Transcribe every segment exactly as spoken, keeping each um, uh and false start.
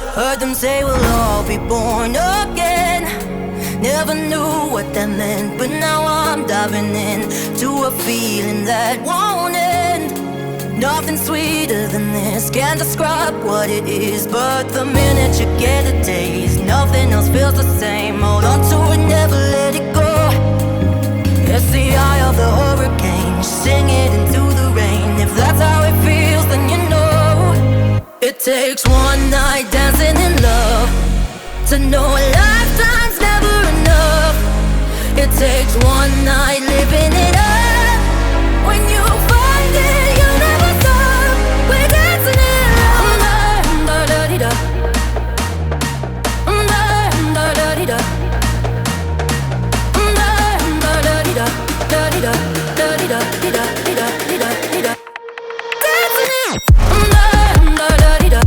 Heard them say we'll all be born again. Never knew what that meant, but now I'm diving in to a feeling that won't end. Nothing sweeter than this, can't describe what it is, but the minute you get a taste, nothing else feels the same. Hold on to it, never let it go. It's the eye of the hurricane, sing it into the rain. If that's how it feels, then you know it takes one night dancing in love to know a lifetime's never enough. It takes one night living it up. When you find it, you never stop. We're dancing in love. Da-da-da-da-da. Da-da-da-da-da. Da-da-da-da-da. Da-da-da-da-da-da-da-da-da-da. Dancing in da-da-da-da.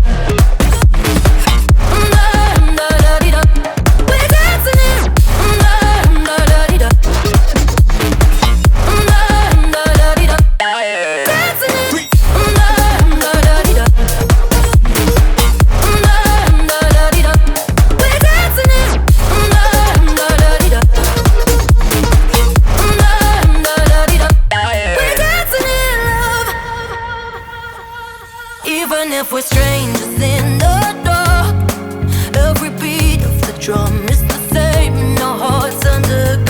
Even if we're strangers in the dark, every beat of the drum is the same, and our hearts under